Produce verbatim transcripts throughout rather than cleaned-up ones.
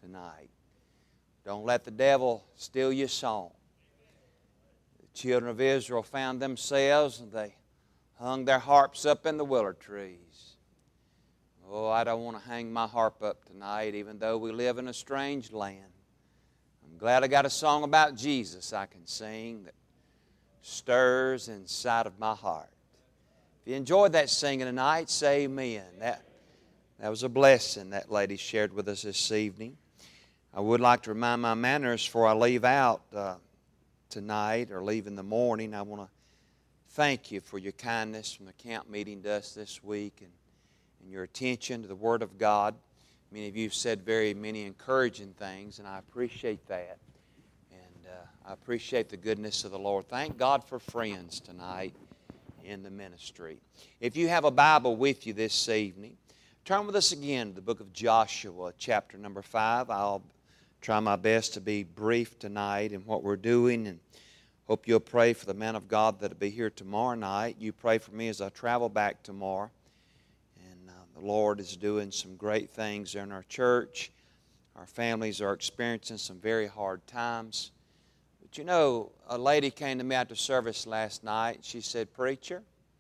tonight. Don't let the devil steal your song. The children of Israel found themselves and they hung their harps up in the willow trees. Oh, I don't want to hang my harp up tonight, even though we live in a strange land. I'm glad I got a song about Jesus I can sing that stirs inside of my heart. If you enjoyed that singing tonight, say amen. That, that was a blessing that lady shared with us this evening. I would like to remind my manners before I leave out uh, tonight or leave in the morning. I want to thank you for your kindness from the camp meeting to us this week and, and your attention to the Word of God. Many of you have said very many encouraging things, and I appreciate that. And uh, I appreciate the goodness of the Lord. Thank God for friends tonight in the ministry. If you have a Bible with you this evening, turn with us again to the book of Joshua, chapter number five. I'll try my best to be brief tonight in what we're doing, and hope you'll pray for the man of God that'll be here tomorrow night. You pray for me as I travel back tomorrow. And uh, the Lord is doing some great things there in our church. Our families are experiencing some very hard times. But you know, a lady came to me after service last night. She said, "Preacher,"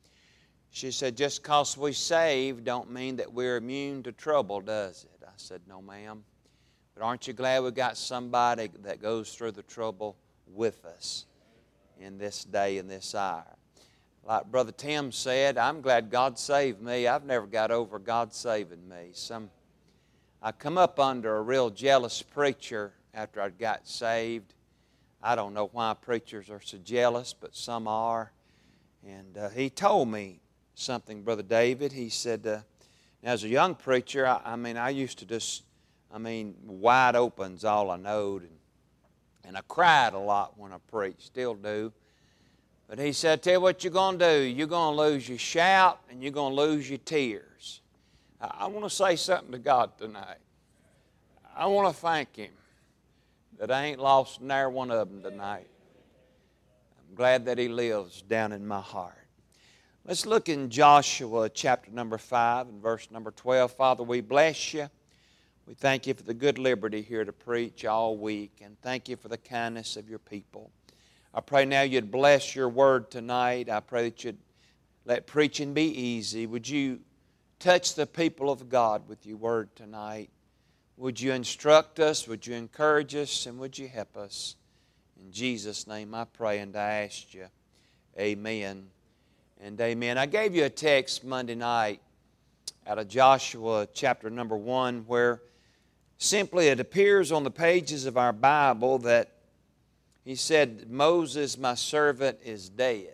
she said, "just because we're saved don't mean that we're immune to trouble, does it?" I said, "No, ma'am. But aren't you glad we've got somebody that goes through the trouble with us in this day and this hour?" Like Brother Tim said, I'm glad God saved me. I've never got over God saving me. Some, I come up under a real jealous preacher after I got saved. I don't know why preachers are so jealous, but some are. And uh, he told me something, Brother David. He said, uh, as a young preacher, I, I mean, I used to just, I mean, wide open's all I knowed. And, and I cried a lot when I preached, still do. But he said, "Tell you what you're going to do. You're going to lose your shout and you're going to lose your tears." I, I want to say something to God tonight. I want to thank Him that I ain't lost ne'er one of them tonight. I'm glad that He lives down in my heart. Let's look in Joshua chapter number five and verse number twelve. Father, we bless You. We thank You for the good liberty here to preach all week, and thank You for the kindness of Your people. I pray now You'd bless Your word tonight. I pray that You'd let preaching be easy. Would You touch the people of God with Your word tonight? Would You instruct us? Would You encourage us? And would You help us? In Jesus' name I pray and I ask You. Amen and amen. I gave you a text Monday night out of Joshua chapter number one, where simply it appears on the pages of our Bible that he said, "Moses, my servant, is dead.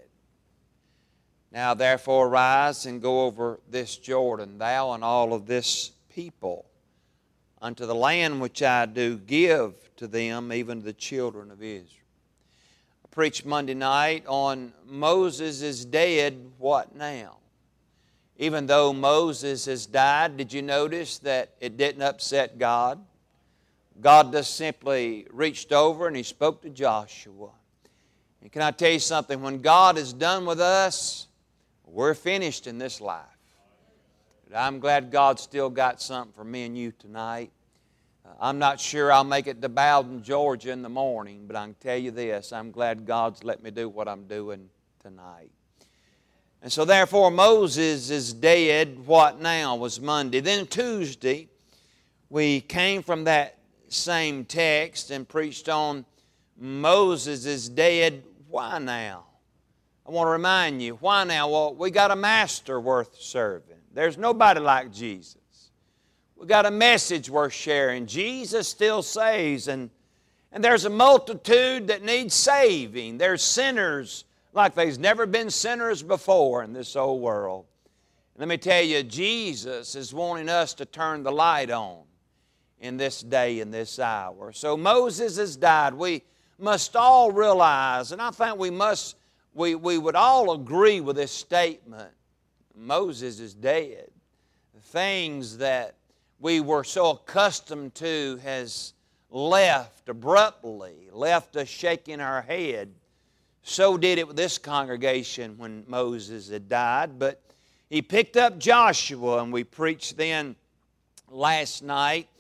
Now therefore arise and go over this Jordan, thou and all of this people, unto the land which I do give to them, even to the children of Israel." I preached Monday night on Moses is dead, what now? Even though Moses has died, did you notice that it didn't upset God? God just simply reached over and He spoke to Joshua. And can I tell you something? When God is done with us, we're finished in this life. But I'm glad God's still got something for me and you tonight. Uh, I'm not sure I'll make it to Bowden, Georgia in the morning, but I can tell you this, I'm glad God's let me do what I'm doing tonight. And so therefore Moses is dead. What now? Was Monday. Then Tuesday, we came from that same text and preached on Moses is dead. Why now? I want to remind you, why now? Well, we got a master worth serving. There's nobody like Jesus. We got a message worth sharing. Jesus still saves, and, and there's a multitude that needs saving. There's sinners like there's never been sinners before in this old world. And let me tell you, Jesus is wanting us to turn the light on in this day, in this hour. So Moses has died. We must all realize, and I think we must, we, we would all agree with this statement, Moses is dead. The things that we were so accustomed to has left abruptly, left us shaking our head. So did it with this congregation when Moses had died. But He picked up Joshua, and we preached then last night.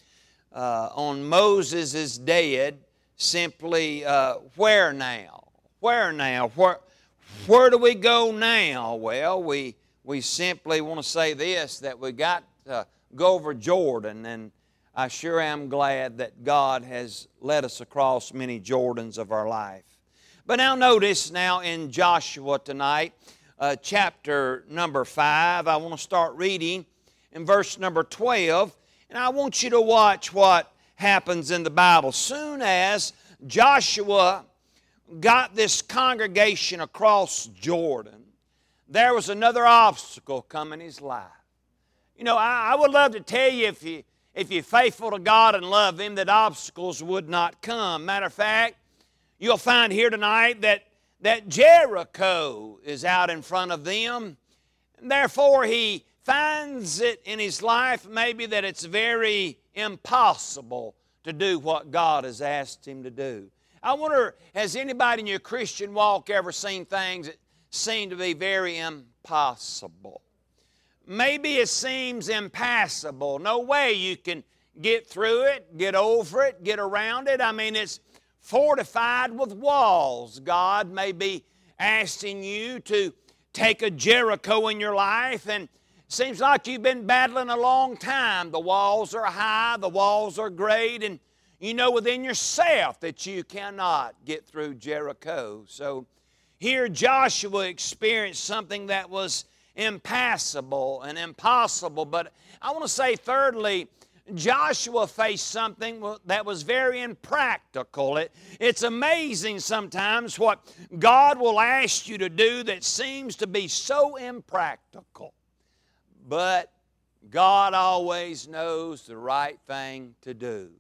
uh, on Moses is dead, simply, uh, where now? Where now? Where, where do we go now? Well, we, we simply want to say this, that we got to go over Jordan, and I sure am glad that God has led us across many Jordans of our life. But now notice now in Joshua tonight, uh, chapter number five, I want to start reading in verse number twelve, and I want you to watch what happens in the Bible. Soon as Joshua got this congregation across Jordan, there was another obstacle come in his life. You know, I, I would love to tell you if you if you're faithful to God and love Him, that obstacles would not come. Matter of fact, you'll find here tonight that, that Jericho is out in front of them. And therefore, he finds it in his life maybe that it's very impossible to do what God has asked him to do. I wonder, has anybody in your Christian walk ever seen things that seem to be very impossible? Maybe it seems impassable. No way you can get through it, get over it, get around it. I mean, it's fortified with walls. God may be asking you to take a Jericho in your life, and it seems like you've been battling a long time. The walls are high, the walls are great, and you know within yourself that you cannot get through Jericho. So here Joshua experienced something that was impassable and impossible. But I want to say thirdly, Joshua faced something that was very impractical. It, it's amazing sometimes what God will ask you to do that seems to be so impractical. But God always knows the right thing to do.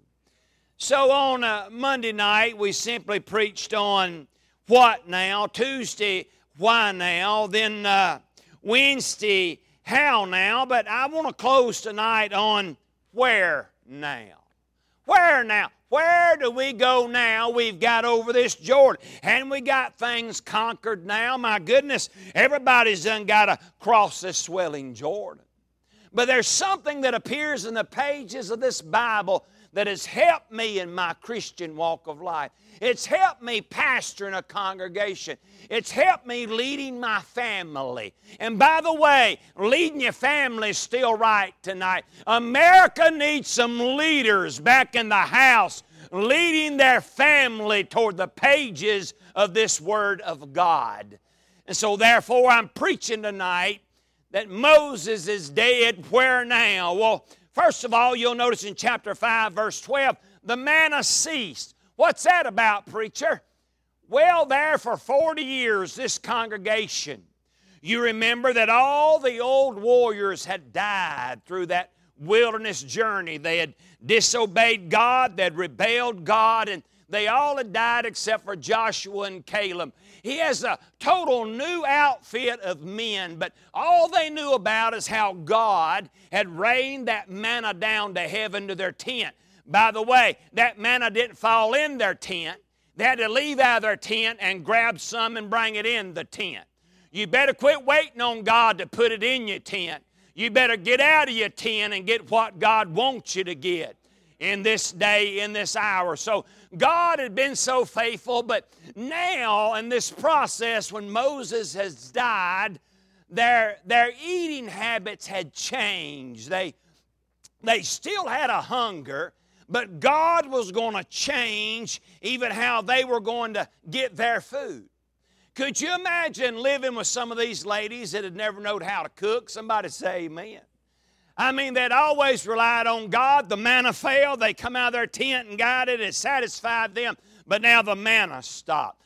So on a Monday night, we simply preached on what now. Tuesday, why now. Then uh, Wednesday, how now. But I want to close tonight on where now. Where now? Where do we go now? We've got over this Jordan. And we got things conquered now. My goodness, everybody's done got to cross this swelling Jordan. But there's something that appears in the pages of this Bible that has helped me in my Christian walk of life. It's helped me pastoring a congregation. It's helped me leading my family. And by the way, leading your family is still right tonight. America needs some leaders back in the house leading their family toward the pages of this Word of God. And so therefore I'm preaching tonight that Moses is dead. Where now? Well, first of all, you'll notice in chapter five, verse twelve, the manna ceased. What's that about, preacher? Well, there for forty years, this congregation, you remember that all the old warriors had died through that wilderness journey. They had disobeyed God, they had rebelled God, and they all had died except for Joshua and Caleb. He has a total new outfit of men, but all they knew about is how God had rained that manna down to heaven to their tent. By the way, that manna didn't fall in their tent. They had to leave out of their tent and grab some and bring it in the tent. You better quit waiting on God to put it in your tent. You better get out of your tent and get what God wants you to get in this day, in this hour. So God had been so faithful, but now in this process when Moses has died, their, their eating habits had changed. They, they still had a hunger, but God was going to change even how they were going to get their food. Could you imagine living with some of these ladies that had never known how to cook? Somebody say amen. I mean, they'd always relied on God. The manna fell. They come out of their tent and got it. It satisfied them. But now the manna stopped.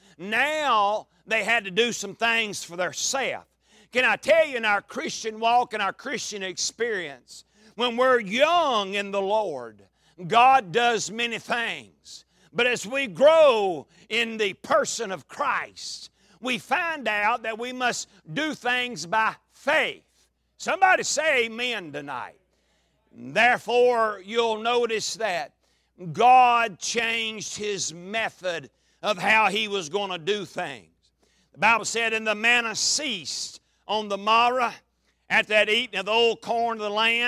Now they had to do some things for themselves. Can I tell you, in our Christian walk and our Christian experience, when we're young in the Lord, God does many things. But as we grow in the person of Christ, we find out that we must do things by faith. Somebody say amen tonight. Therefore, you'll notice that God changed His method of how He was going to do things. The Bible said, and the manna ceased on the morrow at that eating of the old corn of the land.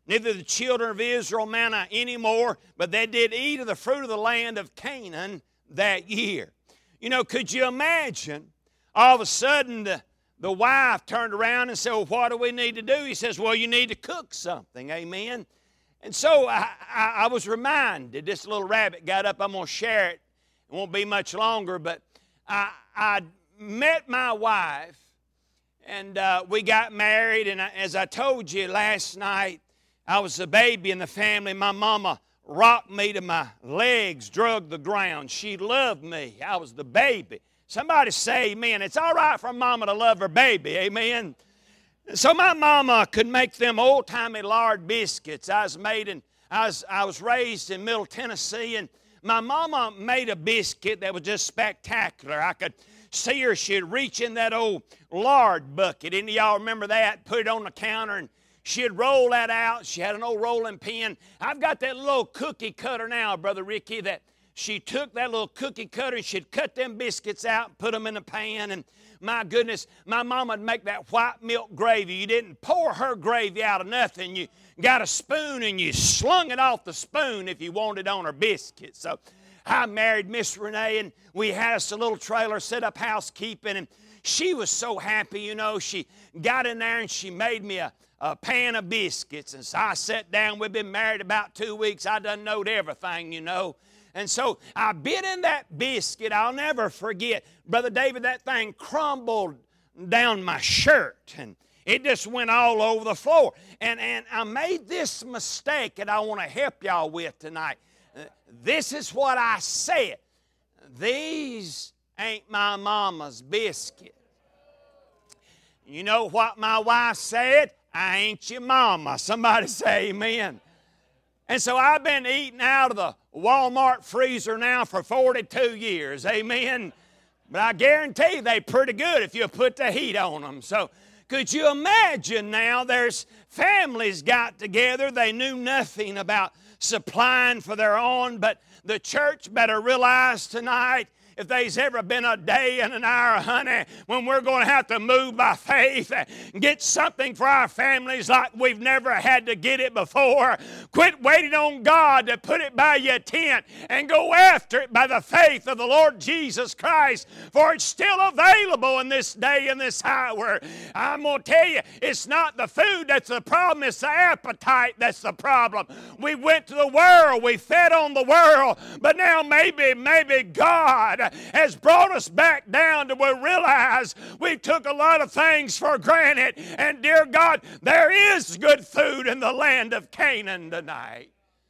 neither the children of Israel manna anymore, but they did eat of the fruit of the land of Canaan that year. You know, could you imagine all of a sudden the, the wife turned around and said, well, what do we need to do? He says, well, you need to cook something, amen. And so I, I, I was reminded, this little rabbit got up, I'm going to share it. It won't be much longer, but I, I met my wife, and uh, we got married, and I, as I told you last night, I was a baby in the family. My mama rocked me to my legs, drug the ground. She loved me. I was the baby. Somebody say amen. It's all right for a mama to love her baby, amen. So my mama could make them old-timey lard biscuits. I was made in, I was, I was raised in Middle Tennessee, and my mama made a biscuit that was just spectacular. I could see her. She'd reach in that old lard bucket. Any of y'all remember that? Put it on the counter, and she'd roll that out. She had an old rolling pin. I've got that little cookie cutter now, Brother Ricky, that she took that little cookie cutter and she'd cut them biscuits out and put them in a pan. And my goodness, my mama would make that white milk gravy. You didn't pour her gravy out of nothing. You got a spoon and you slung it off the spoon if you wanted on her biscuits. So I married Miss Renee, and we had us a little trailer, set up housekeeping, and she was so happy, you know. She got in there and she made me a, a pan of biscuits. And so I sat down. We've been married about two weeks. I done knowed everything, you know. And so I bit in that biscuit. I'll never forget. Brother David, that thing crumbled down my shirt, and it just went all over the floor. And, and I made this mistake that I want to help y'all with tonight. Uh, this is what I said. These ain't my mama's biscuit. You know what my wife said? I ain't your mama. Somebody say amen. And so I've been eating out of the Walmart freezer now for forty-two years, amen. But I guarantee they're pretty good if you put the heat on them. So could you imagine now, there's families got together, they knew nothing about supplying for their own, but the church better realize tonight, if there's ever been a day and an hour, honey, when we're going to have to move by faith and get something for our families like we've never had to get it before, quit waiting on God to put it by your tent and go after it by the faith of the Lord Jesus Christ, for it's still available in this day and this hour. I'm going to tell you, it's not the food that's the problem, it's the appetite that's the problem. We went to the world, we fed on the world, but now maybe, maybe God has brought us back down to where we realize we took a lot of things for granted. And dear God, there is good food in the land of Canaan tonight.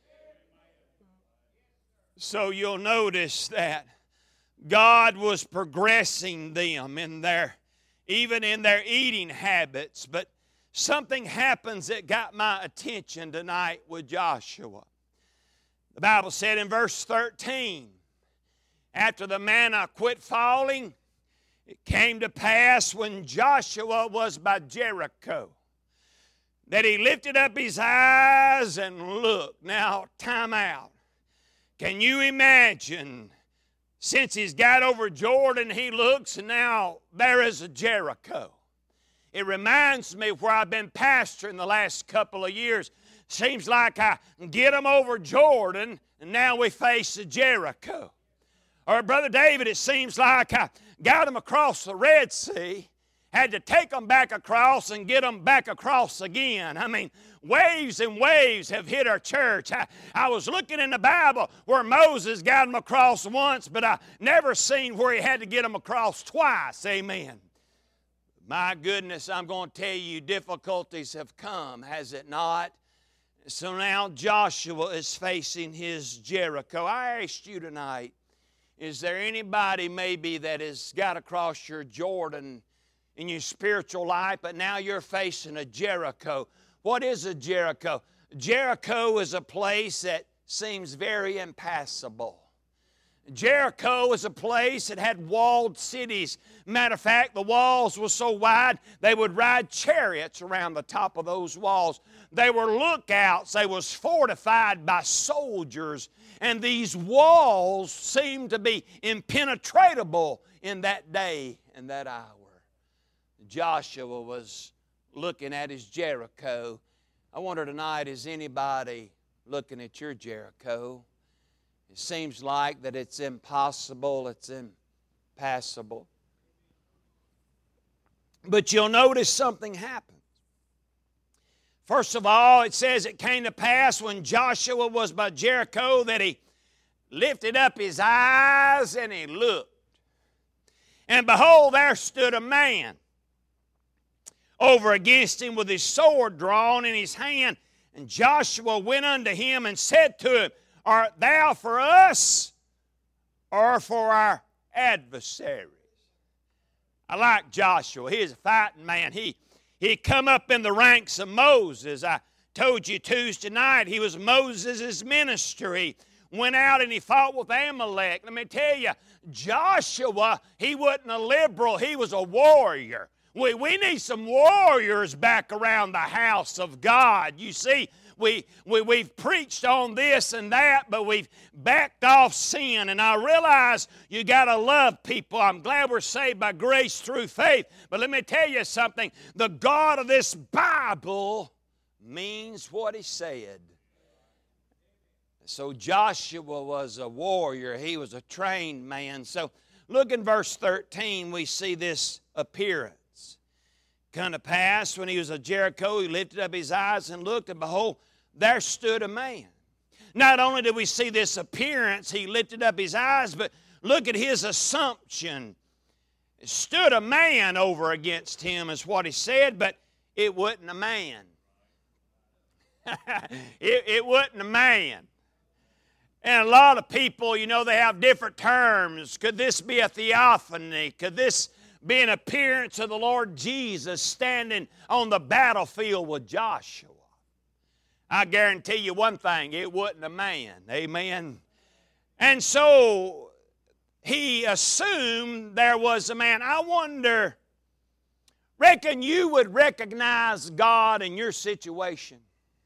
So you'll notice that God was progressing them in their, even in their eating habits. But something happens that got my attention tonight with Joshua. The Bible said in verse thirteen, after the manna quit falling, it came to pass when Joshua was by Jericho that he lifted up his eyes and looked. Now, time out. Can you imagine, since he's got over Jordan, he looks, and now there is a Jericho. It reminds me of where I've been pastoring the last couple of years. Seems like I get them over Jordan, and now we face a Jericho. Or, Brother David, it seems like I got them across the Red Sea, had to take them back across and get them back across again. I mean, waves and waves have hit our church. I, I was looking in the Bible where Moses got them across once, but I never seen where he had to get them across twice. Amen. My goodness, I'm going to tell you, difficulties have come, has it not? So now Joshua is facing his Jericho. I asked you tonight, is there anybody maybe that has got across your Jordan in your spiritual life, but now you're facing a Jericho? What is a Jericho? Jericho is a place that seems very impassable. Jericho is a place that had walled cities. Matter of fact, the walls were so wide they would ride chariots around the top of those walls. They were lookouts. They was fortified by soldiers. And these walls seemed to be impenetrable in that day and that hour. Joshua was looking at his Jericho. I wonder tonight, is anybody looking at your Jericho? It seems like that it's impossible, it's impassable. But you'll notice something happens. First of all, it says it came to pass when Joshua was by Jericho that he lifted up his eyes and he looked. And behold, there stood a man over against him with his sword drawn in his hand. And Joshua went unto him and said to him, Art thou for us or for our adversaries? I like Joshua. He is a fighting man. He, he come up in the ranks of Moses. I told you Tuesday night he was Moses' ministry. Went out and he fought with Amalek. Let me tell you, Joshua, he wasn't a liberal. He was a warrior. We, we need some warriors back around the house of God. You see, we, we, we've preached on this and that, but we've backed off sin. And I realize you got to love people. I'm glad we're saved by grace through faith. But let me tell you something. The God of this Bible means what He said. So Joshua was a warrior. He was a trained man. So look in verse thirteen. We see this appearance. Come to pass, when he was at Jericho, he lifted up his eyes and looked, and behold, there stood a man. Not only did we see this appearance, he lifted up his eyes, but look at his assumption. Stood a man over against him, is what he said, but it wasn't a man. it, it wasn't a man. And a lot of people, you know, they have different terms. Could this be a theophany? Could this be an appearance of the Lord Jesus standing on the battlefield with Joshua? I guarantee you one thing, it wasn't a man. Amen. And so he assumed there was a man. I wonder, reckon you would recognize God in your situation?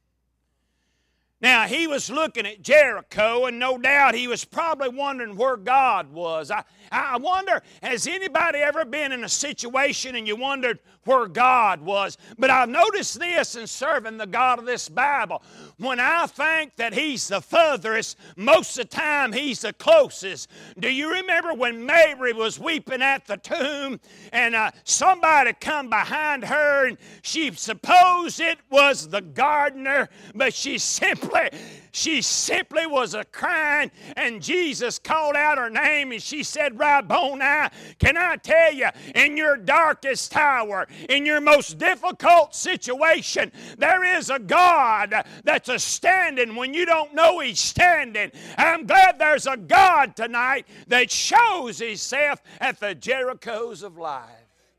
Now, he was looking at Jericho, and no doubt he was probably wondering where God was. I, I wonder, has anybody ever been in a situation and you wondered where God was? But I've noticed this in serving the God of this Bible. When I think that He's the furthest, most of the time He's the closest. Do you remember when Mary was weeping at the tomb and uh, somebody come behind her and she supposed it was the gardener, but she simply She simply was a crying, and Jesus called out her name, and she said, Rabboni. Can I tell you, in your darkest hour, in your most difficult situation, there is a God that's a standing when you don't know He's standing. I'm glad there's a God tonight that shows Himself at the Jerichos of life.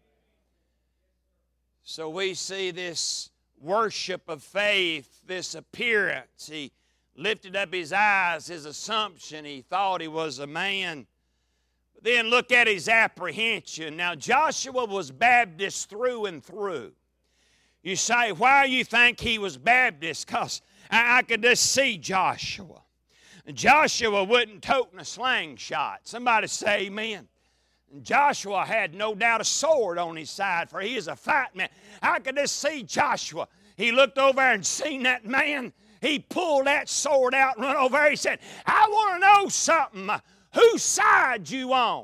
So we see this worship of faith, this appearance. He lifted up his eyes, his assumption. He thought he was a man. But then look at his apprehension. Now, Joshua was Baptist through and through. You say, why do you think he was Baptist? Because I, I could just see Joshua. Joshua wasn't toting a slingshot. Somebody say amen. Joshua had no doubt a sword on his side, for he is a fight man. I could just see Joshua. He looked over and seen that man. He pulled that sword out and run over there. He said, I want to know something. Whose side you on?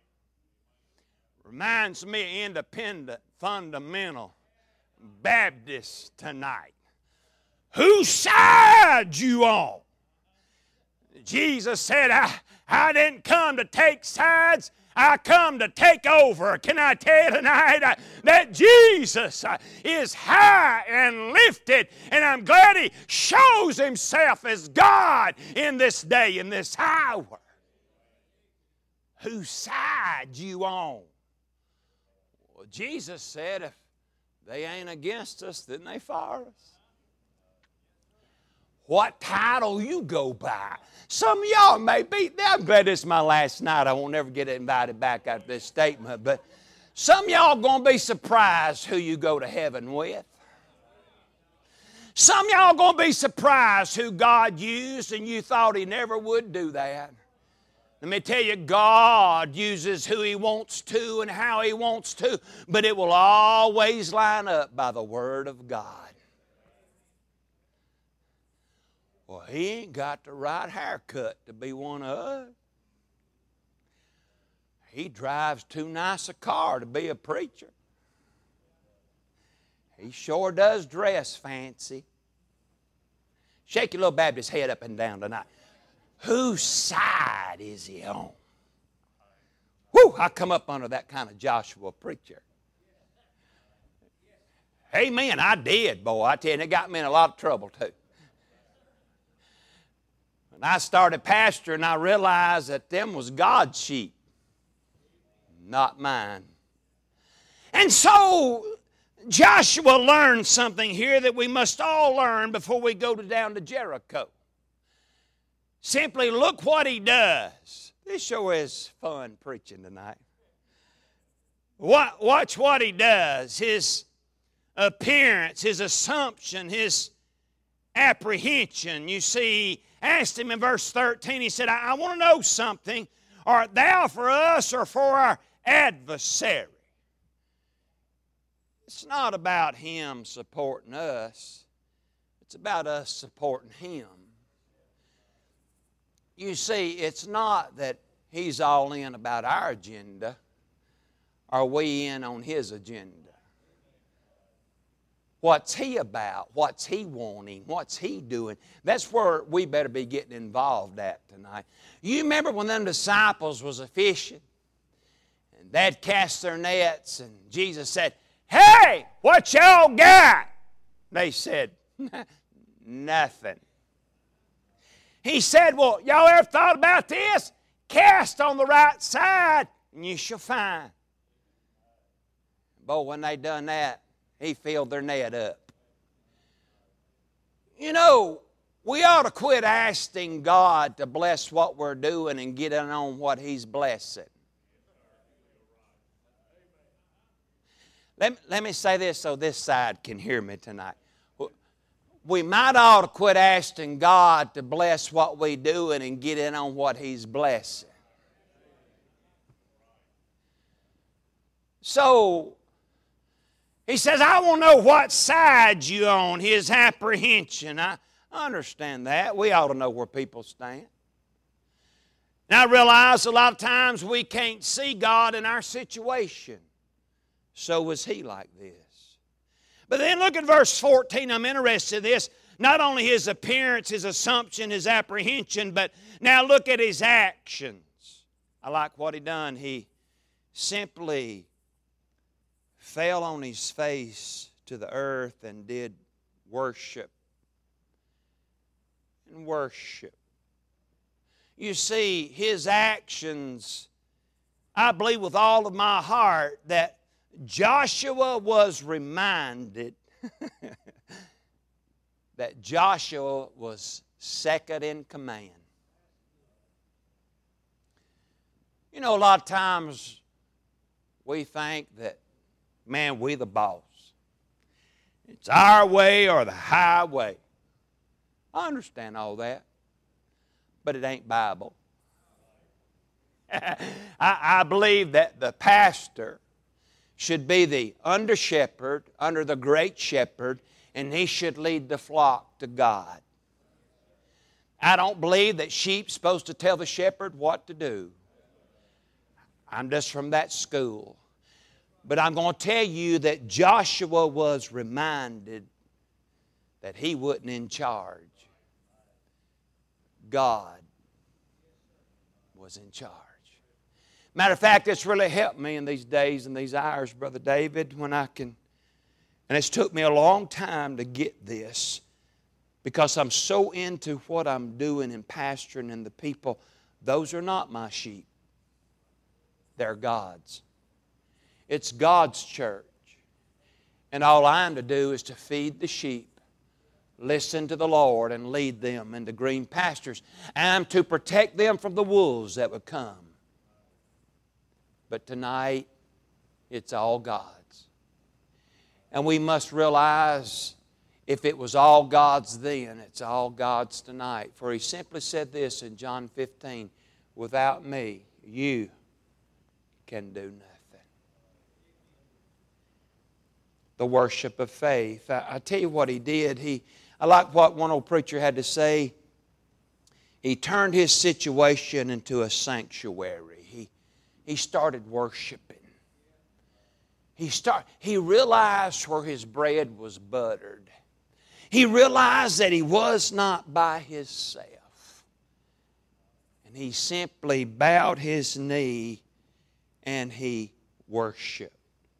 Reminds me of independent, fundamental Baptist tonight. Whose side you on? Jesus said, I, I didn't come to take sides. I come to take over. Can I tell you tonight uh, that Jesus uh, is high and lifted, and I'm glad He shows Himself as God in this day, in this hour. Whose side you on? Well, Jesus said if they ain't against us, then they for us. What title you go by? Some of y'all may be, I'm glad this is my last night. I won't ever get invited back after this statement. But some of y'all going to be surprised who you go to heaven with. Some of y'all going to be surprised who God used and you thought He never would do that. Let me tell you, God uses who He wants to and how He wants to, but it will always line up by the Word of God. Well, he ain't got the right haircut to be one of us. He drives too nice a car to be a preacher. He sure does dress fancy. Shake your little Baptist head up and down tonight. Whose side is he on? Whew, I come up under that kind of Joshua preacher. Amen, I did, boy. I tell you, and it got me in a lot of trouble too. When I started pastoring, I realized that them was God's sheep, not mine. And so Joshua learned something here that we must all learn before we go to down to Jericho. Simply look what he does. This sure is fun preaching tonight. Watch what he does. His appearance, his assumption, his apprehension. You see, he asked him in verse thirteen, he said, I, I want to know something. Art thou for us or for our adversary? It's not about him supporting us. It's about us supporting him. You see, it's not that he's all in about our agenda. Are we in on his agenda? What's he about? What's he wanting? What's he doing? That's where we better be getting involved at tonight. You remember when them disciples was a-fishing? And they'd cast their nets and Jesus said, hey, what y'all got? They said, nothing. He said, well, y'all ever thought about this? Cast on the right side and you shall find. Boy, when they done that, he filled their net up. You know, we ought to quit asking God to bless what we're doing and get in on what He's blessing. Let, let me say this so this side can hear me tonight. We might ought to quit asking God to bless what we're doing and get in on what He's blessing. So, he says, I want to know what side you on, his apprehension. I understand that. We ought to know where people stand. And I realize a lot of times we can't see God in our situation. So was he like this. But then look at verse fourteen. I'm interested in this. Not only his appearance, his assumption, his apprehension, but now look at his actions. I like what he done. He simply fell on his face to the earth and did worship. And worship. You see, his actions, I believe with all of my heart that Joshua was reminded that Joshua was second in command. You know, a lot of times we think that, man, we the boss. It's our way or the highway. I understand all that, but it ain't Bible. I, I believe that the pastor should be the under shepherd, under the great shepherd, and he should lead the flock to God. I don't believe that sheep's supposed to tell the shepherd what to do. I'm just from that school. But I'm going to tell you that Joshua was reminded that he wasn't in charge. God was in charge. Matter of fact, it's really helped me in these days and these hours, Brother David, when I can, and it's took me a long time to get this because I'm so into what I'm doing and pastoring and the people. Those are not my sheep. They're God's. It's God's church. And all I am to do is to feed the sheep, listen to the Lord, and lead them into green pastures. And I'm to protect them from the wolves that would come. But tonight, it's all God's. And we must realize if it was all God's then, it's all God's tonight. For He simply said this in John fifteen, without me, you can do nothing. The worship of faith. I, I tell you what He did. He, I like what one old preacher had to say. he turned his situation into a sanctuary. He, he started worshiping. He, start, he realized where his bread was buttered. He realized that he was not by himself. And he simply bowed his knee and he worshiped.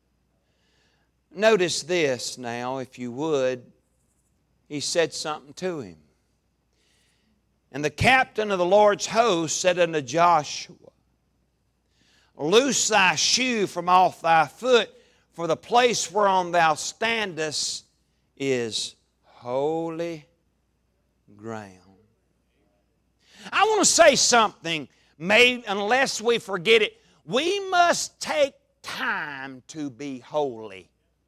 Notice this now, if you would. He said something to him. And the captain of the Lord's host said unto Joshua, Loose thy shoe from off thy foot, for the place whereon thou standest is holy ground. I want to say something, maybe, unless we forget it. We must take time to be holy.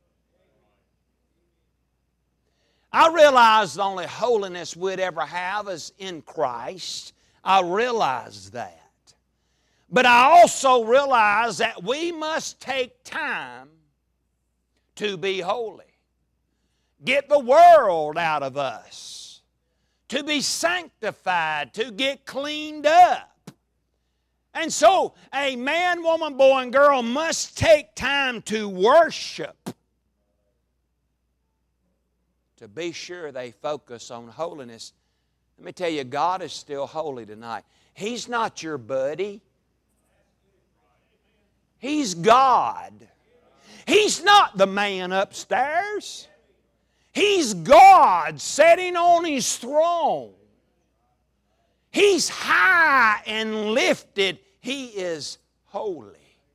I realize the only holiness we'd ever have is in Christ. I realize that. But I also realize that we must take time to be holy. Get the world out of us. To be sanctified, to get cleaned up. And so a man, woman, boy, and girl must take time to worship. To be sure they focus on holiness. Let me tell you, God is still holy tonight. He's not your buddy. He's God. He's not the man upstairs. He's God sitting on His throne. He's high and lifted. He is holy.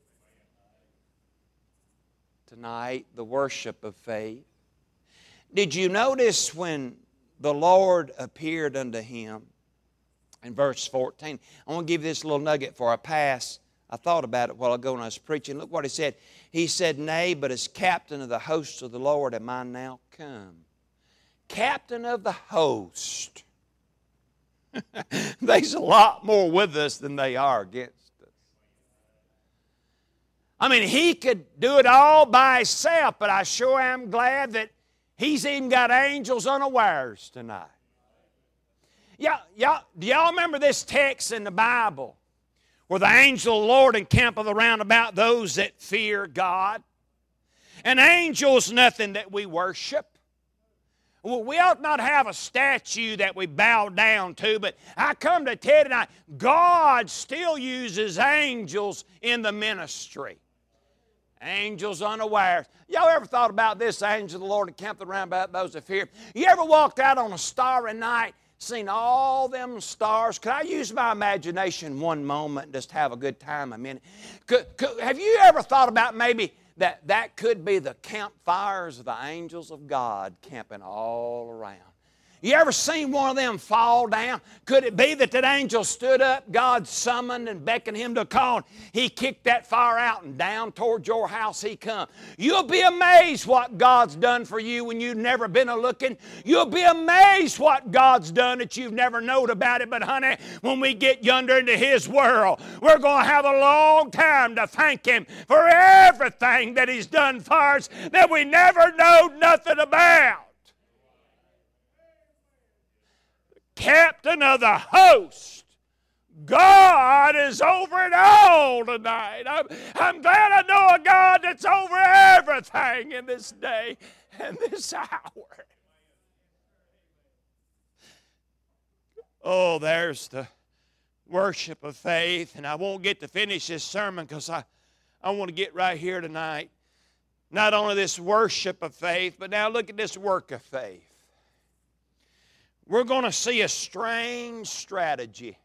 Tonight, the worship of faith. Did you notice when the Lord appeared unto him in verse fourteen? I want to give you this little nugget for a pass. I thought about it while ago when I was preaching. Look what he said. He said, Nay, but as captain of the hosts of the Lord am I now come. Captain of the host. There's a lot more with us than they are against us. I mean, he could do it all by himself, but I sure am glad that He's even got angels unawares tonight. Y'all, y'all, do y'all remember this text in the Bible where the angel of the Lord encampeth around about those that fear God? An angel's nothing that we worship. Well, we ought not have a statue that we bow down to, but I come to tell you tonight, God still uses angels in the ministry. Angels unawares. Y'all ever thought about this? Angel of the Lord encamped around about those that fear. You ever walked out on a starry night, seen all them stars? Could I use my imagination one moment and just have a good time a minute? Could, could, have you ever thought about maybe that that could be the campfires of the angels of God camping all around? You ever seen one of them fall down? Could it be that that angel stood up, God summoned and beckoned him to a call? He kicked that fire out and down toward your house he come. You'll be amazed what God's done for you when you've never been a-looking. You'll be amazed what God's done that you've never known about it. But honey, when we get yonder into His world, we're going to have a long time to thank Him for everything that He's done for us that we never knowed nothing about. Captain of the host. God is over it all tonight. I'm, I'm glad I know a God that's over everything in this day and this hour. Oh, there's the worship of faith, and I won't get to finish this sermon because I, I want to get right here tonight. Not only this worship of faith, but now look at this work of faith. We're going to see a strange strategy.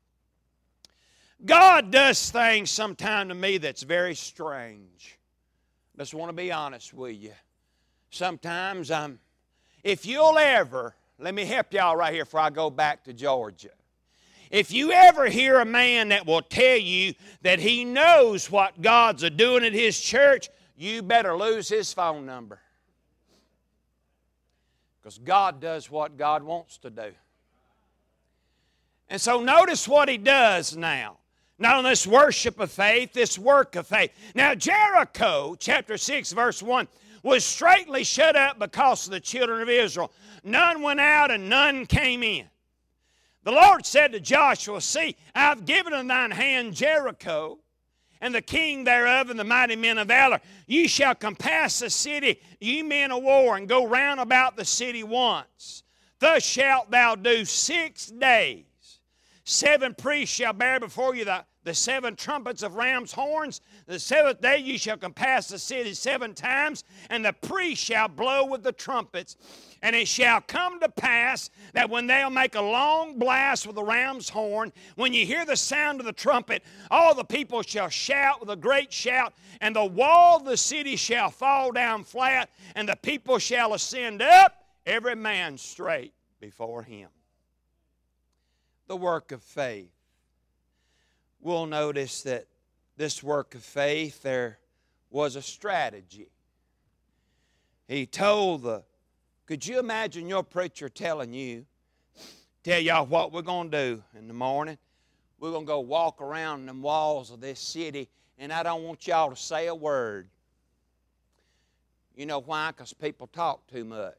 God does things sometime to me that's very strange. I just want to be honest with you. Sometimes I'm, if you'll ever, let me help y'all right here before I go back to Georgia. If you ever hear a man that will tell you that he knows what God's a doing at his church, you better lose his phone number. Because God does what God wants to do. And so notice what He does now. Not only this worship of faith, this work of faith. Now Jericho, chapter six, verse one, was straitly shut up because of the children of Israel. None went out and none came in. The Lord said to Joshua, See, I have given in thine hand Jericho, and the king thereof, and the mighty men of valor. Ye shall compass the city, ye men of war, and go round about the city once. Thus shalt thou do six days. Seven priests shall bear before you the, the seven trumpets of ram's horns. The seventh day ye shall compass the city seven times, and the priests shall blow with the trumpets. And it shall come to pass that when they'll make a long blast with the ram's horn, when you hear the sound of the trumpet, all the people shall shout with a great shout, and the wall of the city shall fall down flat, and the people shall ascend up, every man straight before him. The work of faith. We'll notice that this work of faith, there was a strategy. He told the Could you imagine your preacher telling you, tell y'all what we're going to do in the morning? We're going to go walk around them walls of this city, and I don't want y'all to say a word. You know why? Because people talk too much.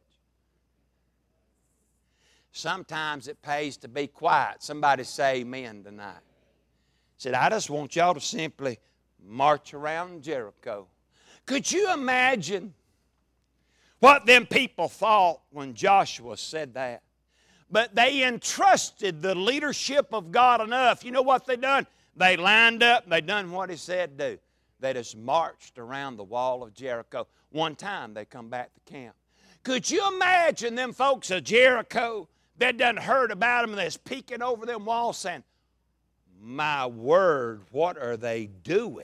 Sometimes it pays to be quiet. Somebody say amen tonight. Said, I just want y'all to simply march around Jericho. Could you imagine what them people thought when Joshua said that? But they entrusted the leadership of God enough. You know what they done? They lined up, they done what He said do. They just marched around the wall of Jericho. One time they come back to camp. Could you imagine them folks of Jericho? They done heard about them and they're peeking over them walls saying, my word, what are they doing?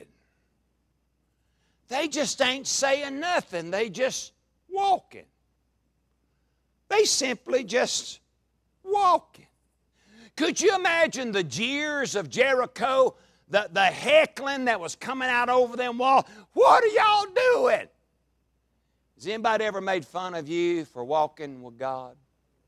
They just ain't saying nothing. They just walking. They simply just walking. Could you imagine the jeers of Jericho, the, the heckling that was coming out over them walls? What are y'all doing? Has anybody ever made fun of you for walking with God?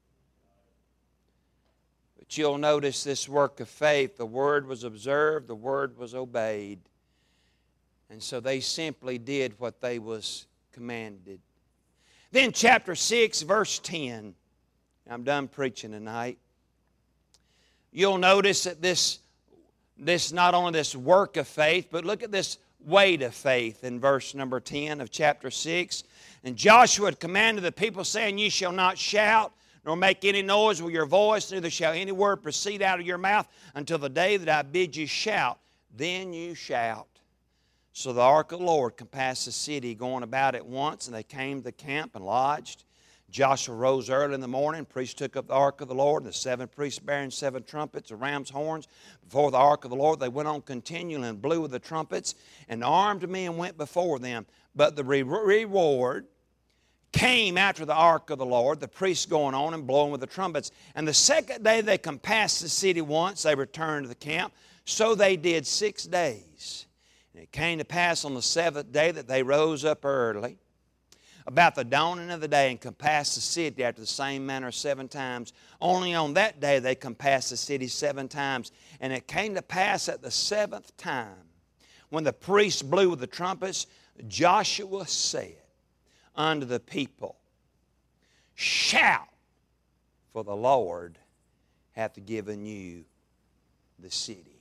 But you'll notice this work of faith. The Word was observed, the Word was obeyed. And so they simply did what they was commanded. Then chapter six, verse ten. I'm done preaching tonight. You'll notice that this, this not only this work of faith, but look at this weight of faith in verse number ten of chapter six. And Joshua had commanded the people, saying, Ye shall not shout, nor make any noise with your voice, neither shall any word proceed out of your mouth until the day that I bid you shout. Then you shout. So the ark of the Lord compassed the city, going about it once, and they came to the camp and lodged. Joshua rose early in the morning. Priests took up the ark of the Lord, and the seven priests bearing seven trumpets of ram's horns before the ark of the Lord. They went on continually and blew with the trumpets, and armed men went before them. But the re- reward came after the ark of the Lord, the priests going on and blowing with the trumpets. And the second day they compassed the city once, they returned to the camp. So they did six days. And it came to pass on the seventh day that they rose up early, about the dawning of the day, and compassed the city after the same manner seven times. Only on that day they compassed the city seven times. And it came to pass at the seventh time, when the priests blew with the trumpets, Joshua said unto the people, Shout, for the Lord hath given you the city.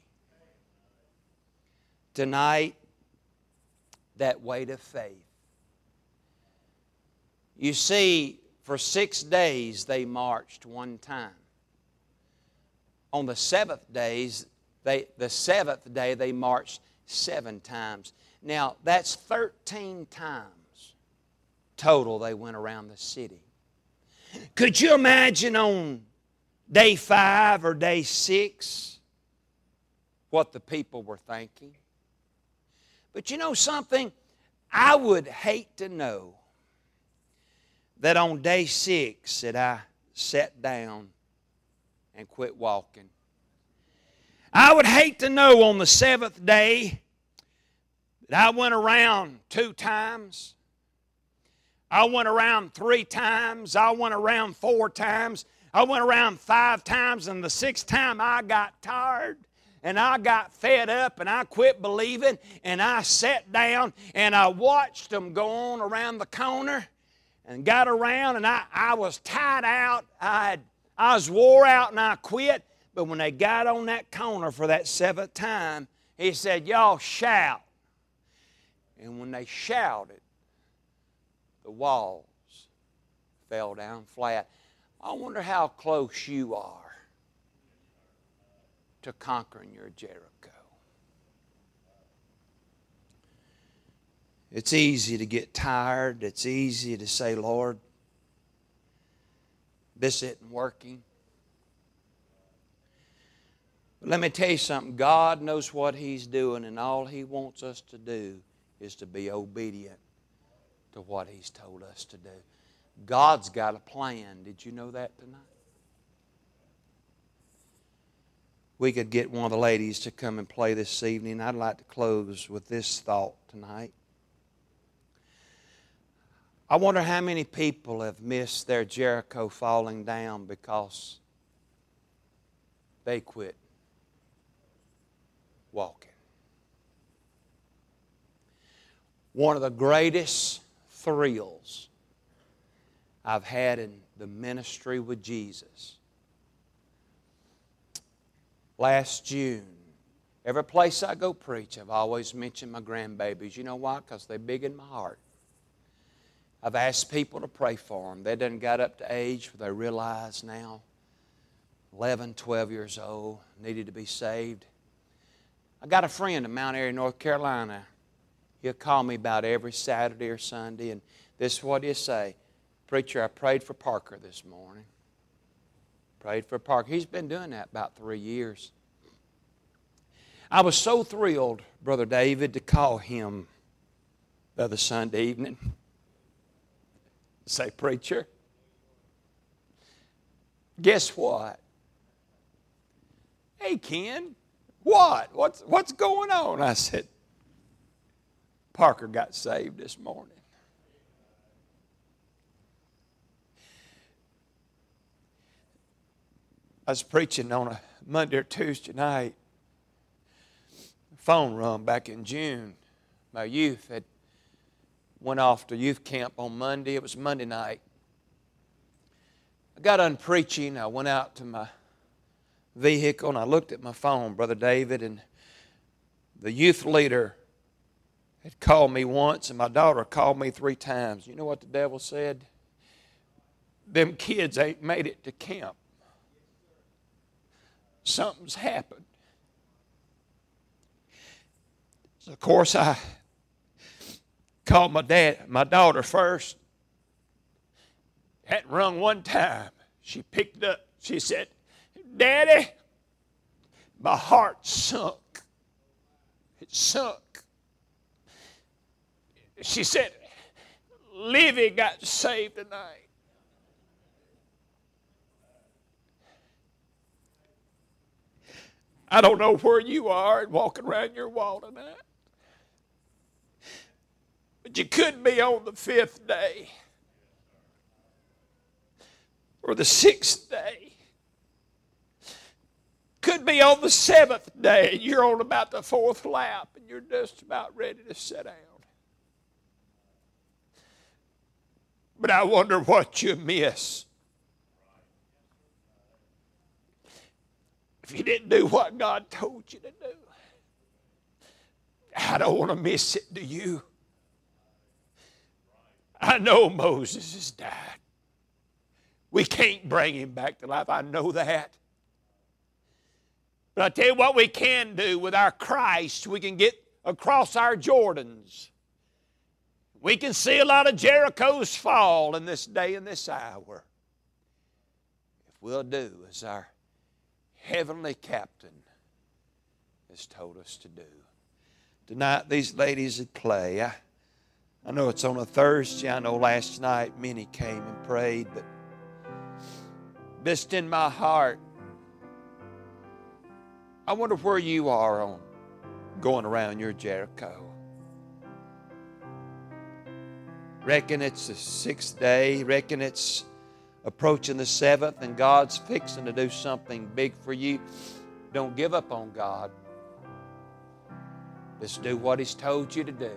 Tonight, that weight of faith. You see, for six days they marched one time. On the seventh days, they, the seventh day they marched seven times. Now, that's thirteen times total they went around the city. Could you imagine on day five or day six what the people were thinking? But you know something? I would hate to know that on day six that I sat down and quit walking. I would hate to know on the seventh day that I went around two times. I went around three times. I went around four times. I went around five times, and the sixth time I got tired and I got fed up and I quit believing, and I sat down and I watched them go on around the corner and got around, and I, I was tired out. I, had, I was wore out and I quit. But when they got on that corner for that seventh time, he said, y'all shout. And when they shouted, the walls fell down flat. I wonder how close you are to conquering your Jericho. It's easy to get tired. It's easy to say, Lord, this isn't working. But let me tell you something. God knows what He's doing, and all He wants us to do is to be obedient to what He's told us to do. God's got a plan. Did you know that tonight? We could get one of the ladies to come and play this evening. I'd like to close with this thought tonight. I wonder how many people have missed their Jericho falling down because they quit walking. One of the greatest thrills I've had in the ministry with Jesus. Last June, every place I go preach, I've always mentioned my grandbabies. You know why? Because they're big in my heart. I've asked people to pray for them. They done got up to age where they realize now, eleven, twelve years old, needed to be saved. I got a friend in Mount Airy, North Carolina. He'll call me about every Saturday or Sunday, and this is what he'll say. Preacher, I prayed for Parker this morning. Prayed for Parker. He's been doing that about three years. I was so thrilled, Brother David, to call him the other Sunday evening. Say, preacher, guess what? Hey, Ken, what? What's, what's going on? I said, Parker got saved this morning. I was preaching on a Monday or Tuesday night. The phone rung back in June. My youth had went off to youth camp on Monday. It was Monday night. I got done preaching. I went out to my vehicle and I looked at my phone, Brother David, and the youth leader had called me once and my daughter called me three times. You know what the devil said? Them kids ain't made it to camp. Something's happened. So of course I called my dad, my daughter first. Hadn't rung one time. She picked up. She said, Daddy, my heart sunk. It sunk. She said, Livy got saved tonight. I don't know where you are and walking around your wall tonight. But you could be on the fifth day or the sixth day. Could be on the seventh day and you're on about the fourth lap and you're just about ready to sit down. But I wonder what you miss if you didn't do what God told you to do. I don't want to miss it, do you? I know Moses has died. We can't bring him back to life. I know that. But I tell you what we can do with our Christ. We can get across our Jordans. We can see a lot of Jerichos fall in this day and this hour. If we'll do as our heavenly captain has told us to do. Tonight these ladies would play. I, I know it's on a Thursday. I know last night many came and prayed, but just in my heart, I wonder where you are on going around your Jericho. Reckon it's the sixth day. Reckon it's approaching the seventh and God's fixing to do something big for you. Don't give up on God. Just do what He's told you to do.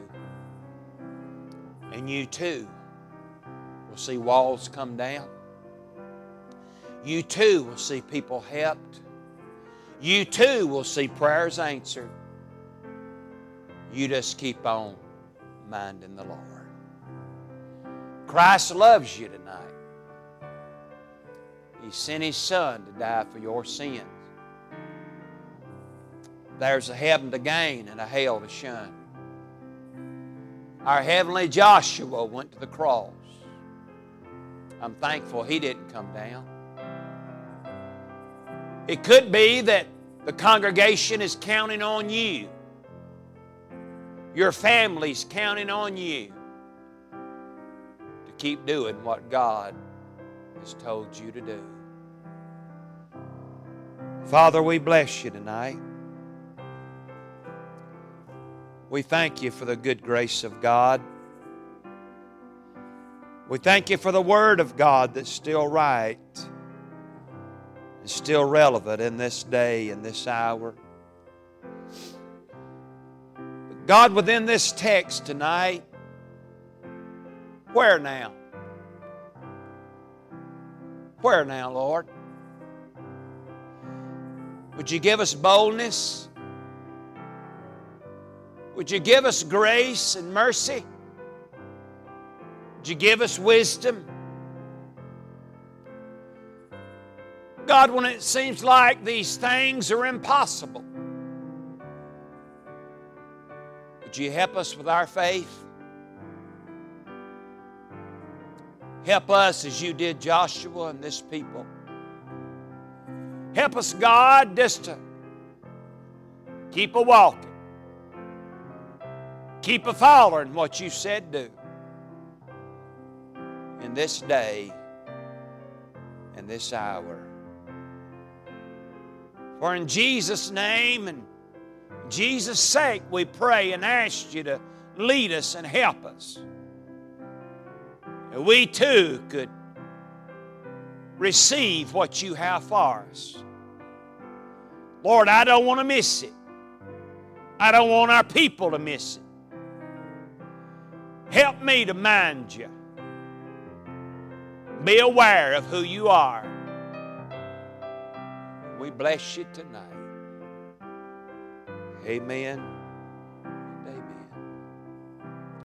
And you too will see walls come down. You too will see people helped. you too will see prayers answered. You just keep on minding the Lord. Christ loves you tonight. He sent His Son to die for your sins. There's a heaven to gain and a hell to shun. Our heavenly Joshua went to the cross. I'm thankful he didn't come down. It could be that the congregation is counting on you. Your family's counting on you to keep doing what God has told you to do. Father, we bless you tonight. We thank you for the good grace of God. We thank you for the Word of God that's still right and still relevant in this day and this hour. But God, within this text tonight, where now? Where now, Lord? Would you give us boldness? Would you give us grace and mercy? Would you give us wisdom? God, when it seems like these things are impossible, would you help us with our faith? Help us as you did Joshua and this people. Help us, God, just to keep a walking. Keep a following what you said do in this day and this hour. For in Jesus' name and Jesus' sake we pray and ask you to lead us and help us. And we too could receive what you have for us. Lord, I don't want to miss it. I don't want our people to miss it. Help me to mind you. Be aware of who you are. We bless you tonight. Amen.